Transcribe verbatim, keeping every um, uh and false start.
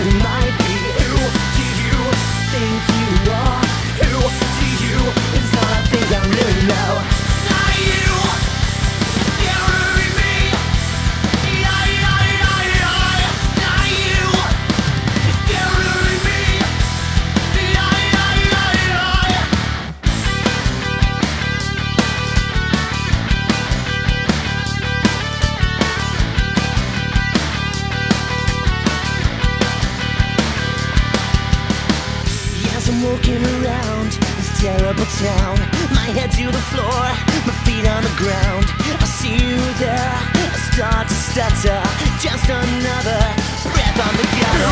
you might be. Who do you think you are? Who do you is all I think I really know. It's not you, it's scaring me. Yeah, yeah, yeah, yeah. It's not you, it's scaring me. Yeah, yeah, yeah, yeah. As I'm walking around this terrible town, my head to the floor, my feet on the ground. I see you there, I start to stutter, just another breath on the gutter.